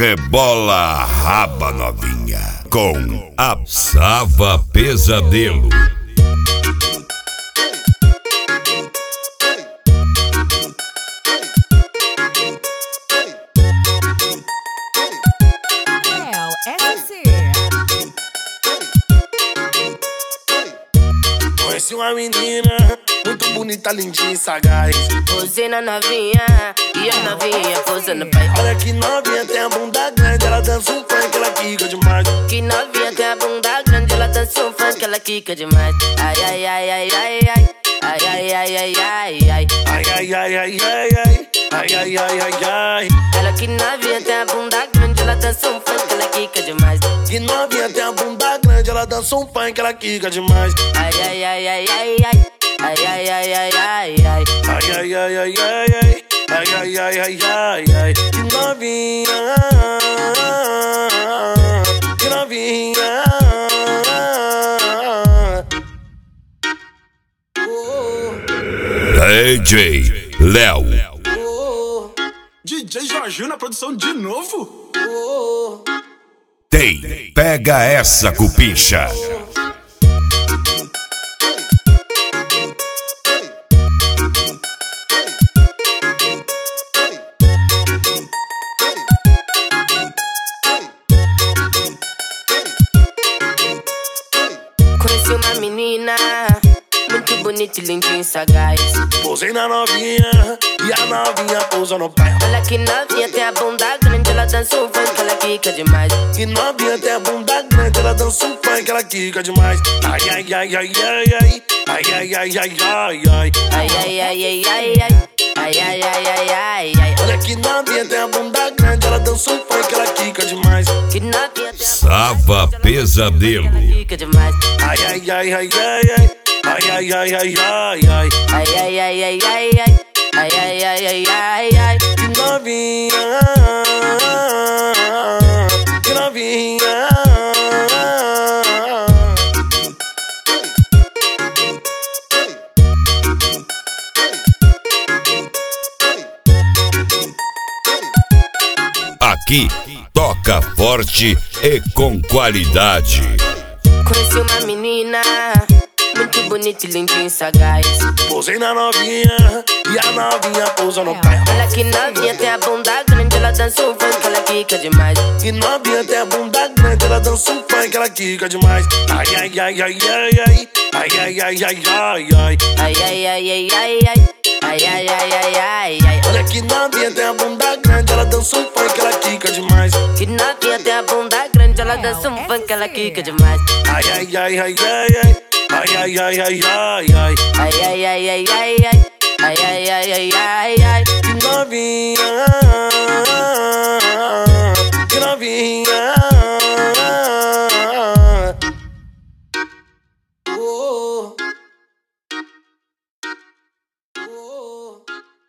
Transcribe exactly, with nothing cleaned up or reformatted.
Rebola a raba novinha com a Sava Pesadelo. Conheci uma menina muito bonita, lindinha e sagaz. Posei na novinha e a novinha posando pai. Olha que novinha, tem a bunda grande, ela dança um funk, ela quica demais. Que novinha tem a bunda grande, ela dança um funk, ela quica demais. Ai, ai, ai, ai, ai, ai. Ai, ai, ai, ai, ai, ai. Ai, ai, ai, ai, ai, ai. Ai, ai, ai, ai, ai. Ela que novinha tem a bunda grande, ela dança um funk, ela quica demais. Que novinha tem a bunda grande, ela dança um funk, ela quica demais. Ai, ai, ai, ai, ai, ai. Ai, ai, ai, ai, ai, ai. Ai, ai, ai, ai, ai, ai. Ai, ai, ai, ai, ai, ai. Que novinha, que novinha. D J Léo. D J Jorginho na produção de novo. Tem, pega essa cupincha. Conheci uma menina muito bonita e lindinha e sagaz. Posei na novinha e a novinha pousa no pé. Olha que novinha tem a bunda grande, ela dança um funk, ela quica demais. Que novinha tem a bunda grande, ela dança um funk, ela quica demais. Ai, ai, ai, ai, ai, ai. Ai, ai, ai, ai, ai, ai. Ai, ai, ai, ai, ai, ai. Ai, ai, ai, ai, ai, ai. Olha que novinha tem a bunda grande, ela dança um funk, ela quica demais. Que novinha tem a Sava Pesadelo. ela quica demais. Ai, ai, ai, ai, ai, ai. Ai, ai, ai, ai, ai, ai. Ai, ai, ai, ai, ai, ai. Ai, ai, ai, ai, ai, ai. Que novinha, que novinha. Aqui toca forte e com qualidade. Conheci uma menina muito bonita e lindinha e sagaz. Posei na novinha e a novinha pousa no pé. Olha que novinha tem a bunda grande, ela dança um funk, ela quica demais. Que novinha tem a bunda grande, ela dança um funk, ela quica demais. Ai, ai, ai, ai, ai, ai. Ai, ai, ai, ai, ai, ai. Ai, ai, ai, ai, ai, ai. Ai, ai, ai, ai, ai, ai. Olha que novinha tem a bunda grande, ela dança um funk, ela quica demais. Que novinha tem a bunda grande, ela dança um funk, ela quica demais. Ai, ai, ai, ai, ai, ai. Ai, ai, ai, ai, ai, ai. Ai, ai, ai, ai, ai, ai. Ai, ai, ai, ai, ai, ai. Que novinha.